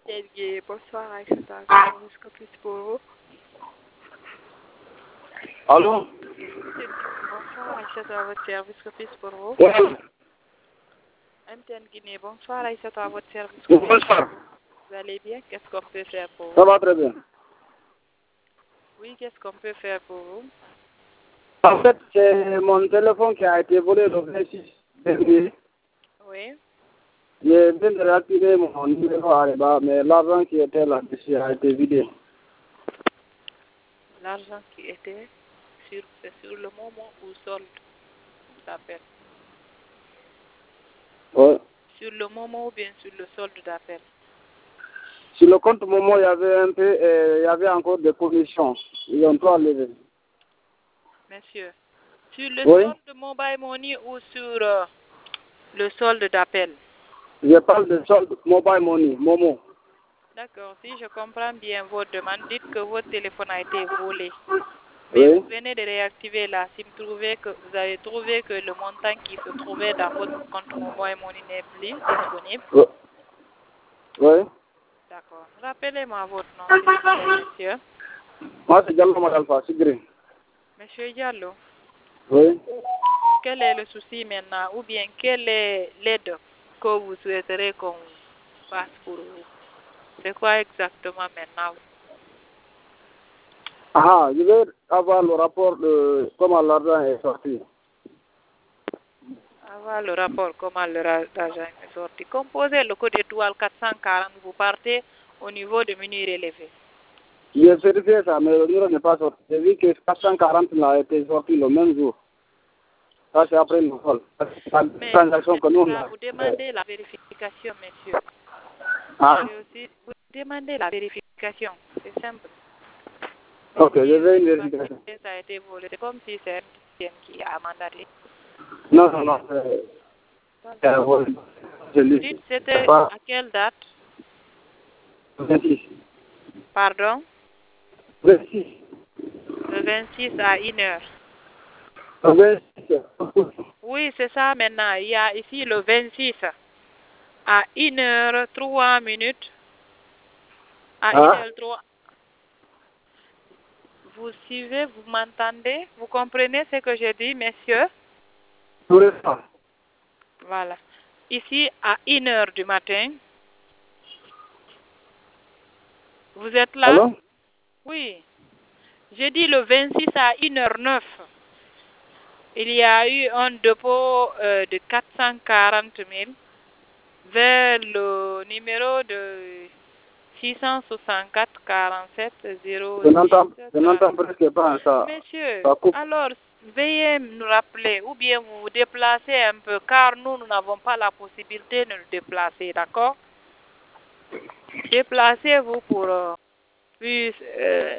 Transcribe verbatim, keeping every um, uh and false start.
Délégué, bonsoir, Aïssata. Est-ce que plus pour vous? Allô? Bonsoir, Aïssata, à votre service, que puis pour vous? Oui. M T N Guinée, bonsoir, Aïssata, à votre service. Bonsoir. Vous allez bien? Qu'est-ce qu'on peut faire pour vous? Ça va très bien. Oui, qu'est-ce qu'on peut faire pour vous? En fait, c'est mon téléphone qui a été volé le vingt-six dernier. Oui. Je viens de réactiver mon numéro à Reba, mais l'argent qui était là-dessus a été vidé. L'argent qui était sur, c'est sur le moment où solde d'appel. Oui. Sur le moment ou bien sur le solde d'appel? Sur le compte Momo, il y avait un peu, euh, il y avait encore des commissions. Ils ont tout enlevé. Monsieur, sur le Oui. solde mobile money ou sur euh, le solde d'appel? Je parle de solde mobile money, Momo. D'accord, si je comprends bien votre demande, dites que votre téléphone a été volé. Mais Oui. vous venez de réactiver là. Si vous trouvez que vous avez trouvé que le montant qui se trouvait dans votre compte mobile money n'est plus disponible. Oui. Oui. D'accord. Rappelez-moi votre nom, s'il vous plaît, monsieur. Moi, c'est Diallo Madalfa, Sigri. Monsieur Diallo, Oui. quel est le souci maintenant ou bien quelle est l'aide que vous souhaiterez qu'on fasse pour vous? C'est quoi exactement maintenant? Ah, je vais avoir le rapport de comment l'argent est sorti. Avoir le rapport, comment le ra- l'argent est sorti. Composez le code étoile quatre cent quarante, vous partez au niveau de menu relevé. J'ai vérifié ça, mais le numéro n'est pas sorti. J'ai vu que quatre cent quarante là a été sorti le même jour. Ça, c'est après le vol. La Mais transaction que nous, là, là. vous demandez la vérification, monsieur. Ah, C'est aussi, vous demandez la vérification. C'est simple. ok, je Vérifiez vais une parce vérification. que ça a été volé. C'est comme si c'est M T N qui a mandaté. Non, non, non. C'est c'est un vol. Je Vous lis. dites C'est c'était pas à quelle date? vingt-six. Pardon? vingt-six. Le vingt-six à une heure. Le vingt-six. Oui, c'est ça maintenant. Il y a ici le vingt-six à une heure trois minutes. À une Ah, heure trois. Vous suivez, vous m'entendez? Vous comprenez ce que je dis, messieurs? tout le temps. Voilà. Ici, à une heure du matin. Vous êtes là? Allô? Oui. J'ai dit le vingt-six à une heure neuf. Il y a eu un dépôt euh, de quatre cent quarante mille vers le numéro de six cent soixante-quatre quarante-sept zéro Je six n'entends, je trente. n'entends presque pas ça. Monsieur, Ça coupe. alors veuillez nous rappeler ou bien vous vous déplacez un peu car nous, nous n'avons pas la possibilité de nous déplacer, d'accord? Déplacez-vous pour euh, plus, euh,